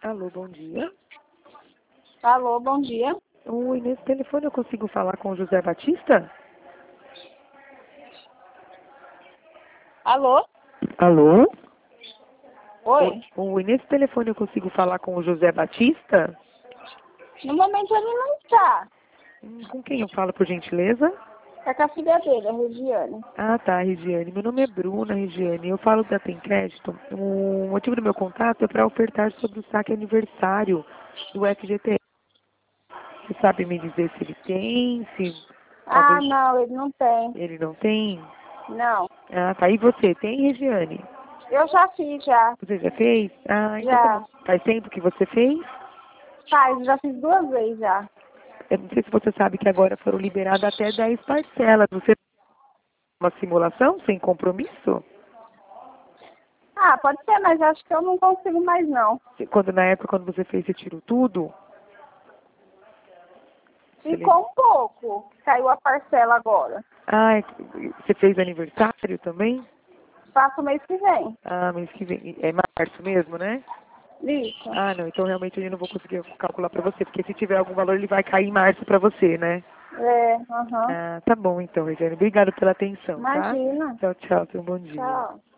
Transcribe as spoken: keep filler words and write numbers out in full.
Alô, bom dia. Alô, bom dia. Oi, nesse telefone eu consigo falar com o José Batista? Alô? Alô? Oi. Oi, nesse telefone eu consigo falar com o José Batista? No momento ele não está. Hum, Com quem eu falo, por gentileza? É com a filha dele, a Regiane. Ah, tá, Regiane. Meu nome é Bruna, Regiane. Eu falo da Tem Crédito. O motivo do meu contato é para ofertar sobre o saque aniversário do F G T S. Você sabe me dizer se ele tem, se Ah, talvez não, ele não tem. ele não tem? Não. Ah, tá. E você, tem, Regiane? Eu já fiz, já. Você já fez? Ah, então tá Já. bom. Faz tempo que você fez? Faz, já fiz duas vezes já. Eu não sei se você sabe que agora foram liberadas até dez parcelas. Você fez uma simulação sem compromisso? Ah, pode ser, mas acho que eu não consigo mais, não. Quando na época quando você fez, você tirou tudo? Você lembra? Ficou um pouco. Caiu a parcela agora. Ah, é- você fez aniversário também? Faço o mês que vem. Ah, mês que vem. É março mesmo, né? Isso. Ah, não. Então realmente eu não vou conseguir calcular pra você, porque se tiver algum valor ele vai cair em março pra você, né? É, aham. Ah, tá bom então, Regiane. Obrigada pela atenção, tá? Imagina. Tchau, tchau. Tenha um bom dia. Tchau.